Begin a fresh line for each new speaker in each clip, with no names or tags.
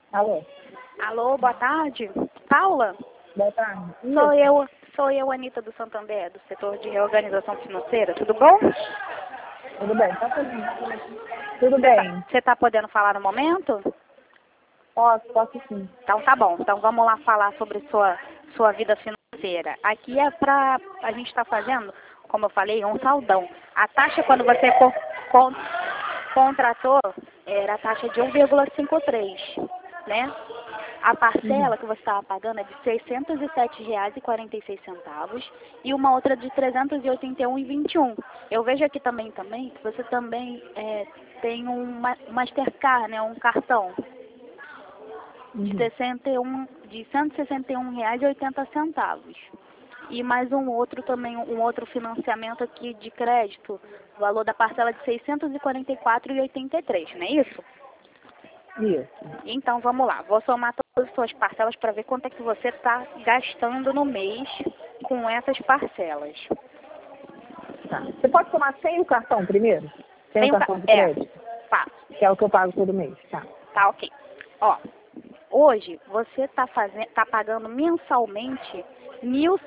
Alô?
Alô, boa tarde. Paula?
Boa tarde.
Sou eu, Anitta do Santander, do setor de reorganização financeira. Tudo bom?
Tudo bem, tá tudo bem. Tudo bem.
Você tá podendo falar no momento?
Posso sim.
Então tá bom. Então vamos lá falar sobre sua vida financeira. Aqui é a gente está fazendo, como eu falei, um saldão. A taxa quando você contratou era a taxa de 1,53, né? A parcela que você estava pagando é de R$ 607,46 e uma outra de R$ 381,21. Eu vejo aqui também que você também tem um Mastercard, né, um cartão de R$ 161,80. E mais um outro também, um outro financiamento aqui de crédito, o valor da parcela de R$ 644,83, não é isso?
Isso.
Então vamos lá, vou somar todas as suas parcelas para ver quanto é que você está gastando no mês com essas parcelas.
Tá. Você pode tomar sem o cartão primeiro? Sem o cartão de
É,
crédito?
faço.
Que é o que eu pago todo mês, tá?
Tá, ok. Ó, hoje você tá pagando mensalmente R$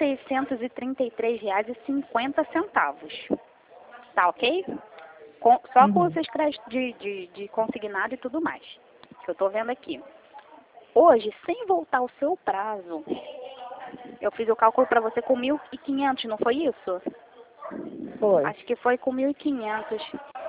1.633,50. Tá, ok? Só com os seus créditos de consignado e tudo mais. Que eu tô vendo aqui. Hoje, sem voltar o seu prazo, eu fiz o cálculo para você com 1.500, não foi isso?
Foi.
Acho que foi com 1.500.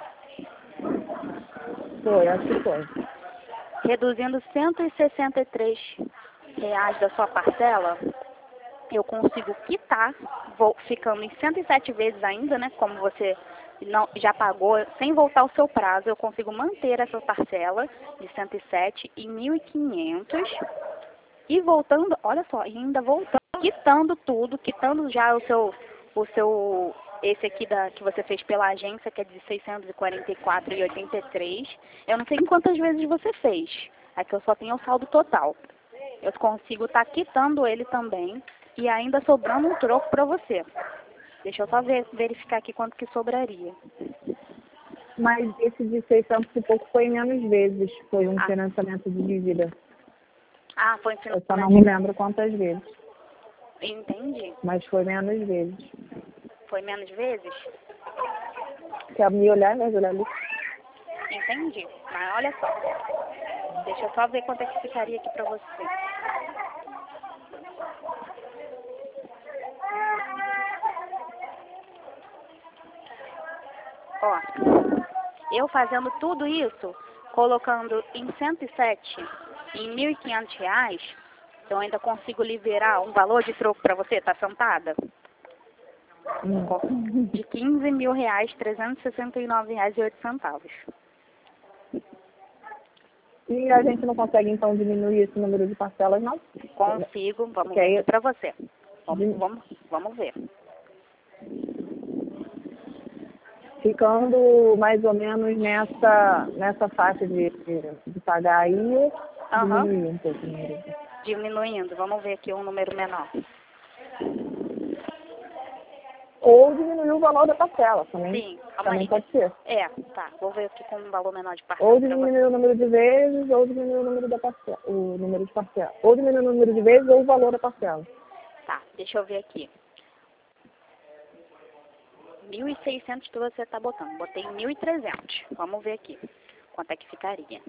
Foi, acho que foi.
Reduzindo R$ 163 da sua parcela, eu consigo quitar, ficando em 107 vezes ainda, né? Como você não, já pagou, sem voltar o seu prazo, eu consigo manter essa parcela de 107 em 1.500 e voltando, olha só, ainda voltando, quitando tudo, quitando já esse aqui que você fez pela agência, que é de 644,83. Eu não sei em quantas vezes você fez. Aqui eu só tenho o saldo total. Eu consigo estar quitando ele também e ainda sobrando um troco para você. Deixa eu só verificar aqui quanto que sobraria.
Mas esse de 600 e pouco foi menos vezes. Foi um financiamento de dívida.
Ah, foi
Eu só não me lembro quantas vezes.
Entendi.
Mas foi menos vezes.
Foi menos vezes?
Quer me olhar, né? Olhar ali.
Entendi. Mas olha só. Deixa eu só ver quanto é que ficaria aqui pra você. Ó, eu fazendo tudo isso, colocando em 107, em R$ 1.500, eu ainda consigo liberar um valor de troco pra você, tá sentada? De R$ 15.369,08.
E a gente não consegue, então, diminuir esse número de parcelas, não?
Consigo, vamos ver aqui pra você. Vamos ver.
Ficando mais ou menos nessa faixa de pagar aí, diminuir um pouco o número.
Diminuindo, vamos ver aqui um número menor.
Ou diminuir o valor da parcela também.
Sim,
também pode ser.
Tá. Vou ver aqui com um valor menor de parcela.
Ou diminuir o número de vezes, ou diminuir o número da parcela. O número de parcela. Ou diminuir o número de vezes, ou o valor da parcela.
Tá, deixa eu ver aqui. 1.600 que você tá botando. Botei 1.300. Vamos ver aqui. Quanto é que ficaria?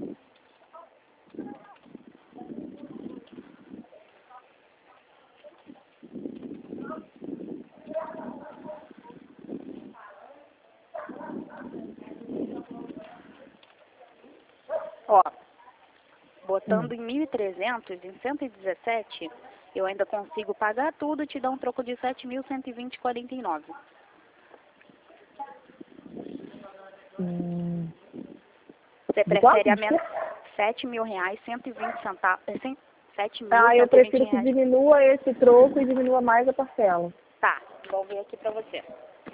Ó, botando em 1.300, em 117, eu ainda consigo pagar tudo e te dar um troco de 7.120,49. Você prefere a menos R$ 7.120, 7.120
eu prefiro que diminua esse troco e diminua mais a parcela.
Tá, vou ver aqui pra você.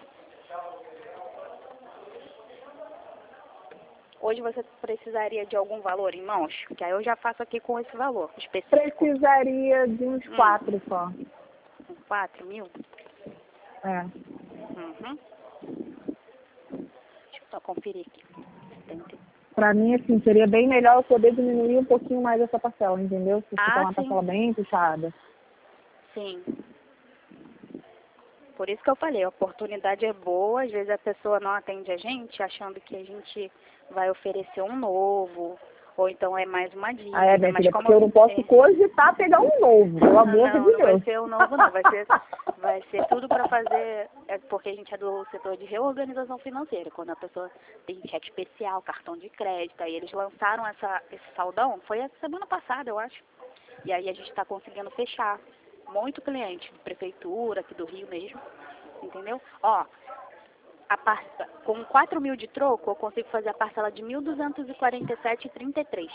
Hoje você precisaria de algum valor em mãos? Que aí eu já faço aqui com esse valor específico.
Precisaria de uns 4 só.
Uns 4 mil?
É.
Deixa eu só conferir aqui.
Pra mim, assim, seria bem melhor eu poder diminuir um pouquinho mais essa parcela, entendeu? Se ficar uma
sim.
parcela bem puxada.
Sim. Por isso que eu falei, a oportunidade é boa, às vezes a pessoa não atende a gente achando que a gente vai oferecer um novo, ou então é mais uma dívida.
Ah, é, minha
mas
filha,
como
porque eu não posso cogitar pegar um novo, pelo amor de
não,
Deus.
não vai ser um novo não, vai ser tudo para fazer, porque a gente é do setor de reorganização financeira, quando a pessoa tem cheque especial, cartão de crédito, aí eles lançaram esse saldão, foi a semana passada, eu acho, e aí a gente está conseguindo fechar. Muito cliente de prefeitura, aqui do Rio mesmo, entendeu? Ó, com 4 mil de troco, eu consigo fazer a parcela de 1.247,33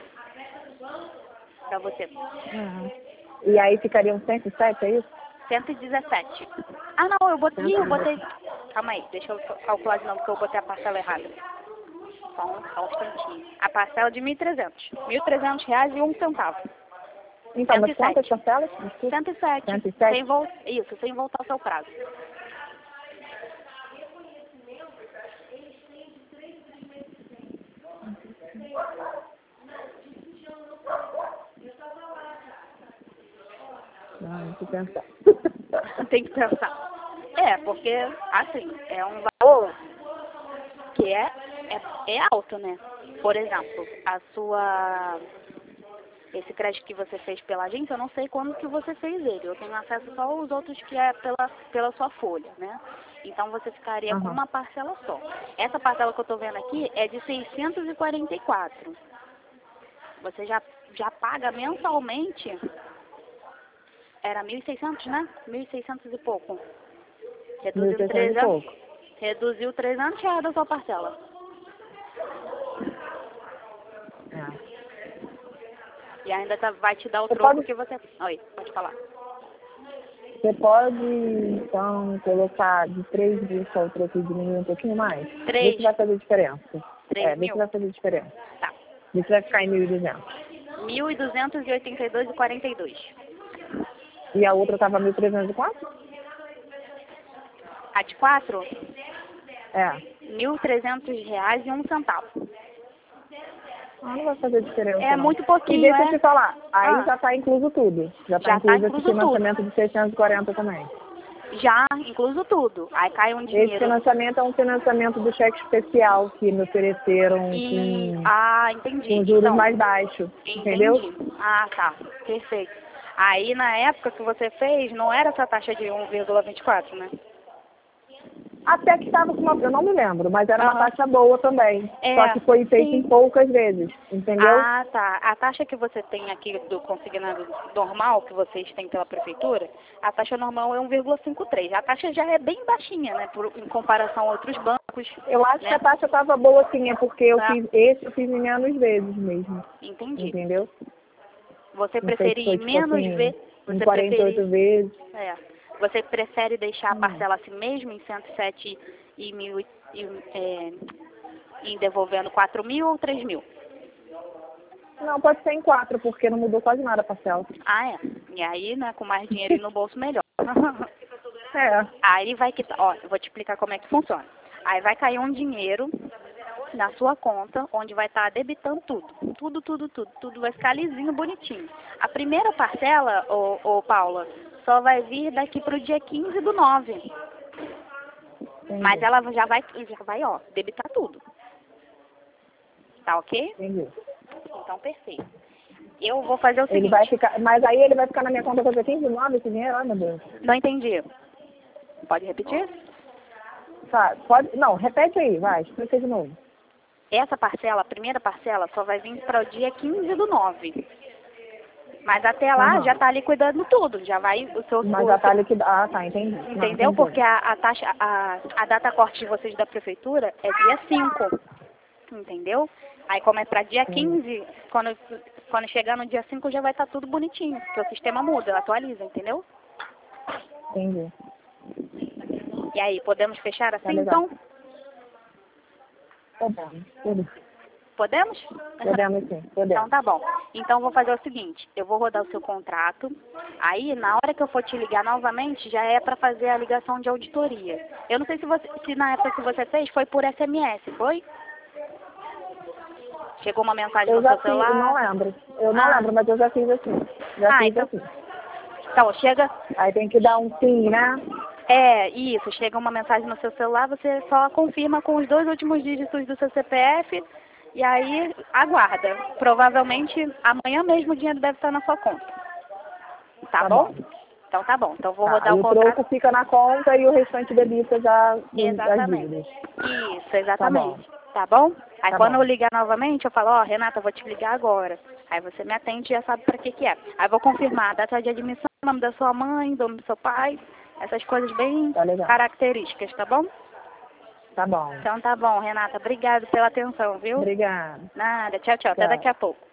para você.
Uhum. E aí ficariam 107, é isso?
117. Ah, não, eu botei... Calma aí, deixa eu calcular de novo, porque eu botei a parcela errada. Só um instantinho. A parcela de 1.300. R$1.300,01.
Então, mas
107.
quantas parcelas?
107.
107?
Isso, sem voltar ao seu prazo.
Não que pensar.
Tem que pensar. Porque, assim, é um valor que é alto, né? Por exemplo, esse crédito que você fez pela agência, eu não sei quando que você fez ele. Eu tenho acesso só aos outros que é pela sua folha, né? Então você ficaria com uma parcela só. Essa parcela que eu tô vendo aqui é de 644. Você já paga mensalmente, era 1.600, né? 1.600 e pouco. Reduziu
1.600 e pouco.
Reduziu R$300 da sua parcela.
É.
E ainda vai te dar o
Você
troco
pode...
que você... Oi, pode falar.
Você pode, então, colocar de 3 mil só o troco e diminuir um pouquinho mais?
3.
Vê se vai fazer diferença.
3
Vê
mil?
se vai fazer diferença.
Tá.
Vê se vai ficar em 1.200.
1.282,42.
E a outra estava 1.304?
A de 4?
É.
R$1.300,01.
Não vai fazer diferença,
É
não.
muito pouquinho,
E deixa eu te falar, aí já está incluso tudo. Já está incluso esse financiamento de 640 também.
Já, incluso tudo. Aí cai um dinheiro.
Esse financiamento é um financiamento do cheque especial que me ofereceram
entendi.
com juros mais baixos, entendeu?
Ah, tá. Perfeito. Aí, na época que você fez, não era essa taxa de 1,24, né?
Até que estava com uma... Eu não me lembro, mas era uma taxa boa também. Só que foi feito em poucas vezes, entendeu?
Ah, tá. A taxa que você tem aqui do consignado normal, que vocês têm pela prefeitura, a taxa normal é 1,53. A taxa já é bem baixinha, né? Em comparação a outros bancos.
Eu acho que a taxa estava boa sim, é porque eu fiz em menos vezes mesmo.
Entendi.
Entendeu?
Você preferia menos vezes?
Em 48 vezes.
Você prefere deixar a parcela assim mesmo, em 107 e devolvendo 4 mil ou 3 mil?
Não, pode ser em 4, porque não mudou quase nada a parcela.
Ah, é. E aí, né, com mais dinheiro no bolso, melhor. Aí vai eu vou te explicar como é que funciona. Aí vai cair um dinheiro na sua conta, onde vai estar debitando tudo. Tudo vai ficar lisinho, bonitinho. A primeira parcela, Paula, só vai vir daqui para o dia 15/9. Entendi. Mas ela já vai, debitar tudo. Tá ok?
Entendi.
Então, perfeito. Eu vou fazer o seguinte...
Ele vai ficar, mas aí ele vai ficar na minha conta para dia 15/9 esse dinheiro? Ai, meu Deus.
Não entendi. Pode repetir?
Tá, pode... Não, repete aí, vai, explica de novo.
Essa parcela, a primeira parcela, só vai vir para o dia 15/9. Mas até lá já está liquidando tudo, já vai o seu...
Mas já está liquidado, tá, entendi.
Entendeu? Porque a taxa, a data corte de vocês da prefeitura é dia 5, entendeu? Aí como é para dia 15, quando chegar no dia 5 já vai estar tudo bonitinho, porque o sistema muda, atualiza, entendeu?
Entendi.
E aí, podemos fechar assim, então? Podemos?
Podemos sim, podemos.
Então tá bom. Então vou fazer o seguinte, eu vou rodar o seu contrato, aí na hora que eu for te ligar novamente, já é para fazer a ligação de auditoria. Eu não sei se na época que você fez foi por SMS, foi? Chegou uma mensagem
Eu
no
já
seu
fiz, eu
celular?
não lembro. Eu não lembro, mas eu já fiz assim. Já fiz
então,
assim.
então, chega...
Aí tem que dar um sim, né?
Isso. Chega uma mensagem no seu celular, você só confirma com os 2 últimos dígitos do seu CPF e aí aguarda. Provavelmente amanhã mesmo o dinheiro deve estar na sua conta. Tá bom? Então tá bom. Então vou rodar o
o
contrato.
troco fica na conta e o restante debita já as
Exatamente.
dívidas.
Isso, exatamente. Tá bom? Aí
Tá
quando
bom.
eu ligar novamente, eu falo, Renata, eu vou te ligar agora. Aí você me atende e já sabe pra que é. Aí eu vou confirmar a data de admissão, o nome da sua mãe, o nome do seu pai, essas coisas bem
Tá legal.
características, tá bom?
Tá bom.
Então tá bom, Renata. Obrigada pela atenção, viu?
Obrigada.
Nada. Tchau, tchau. Até
Tchau.
daqui a pouco.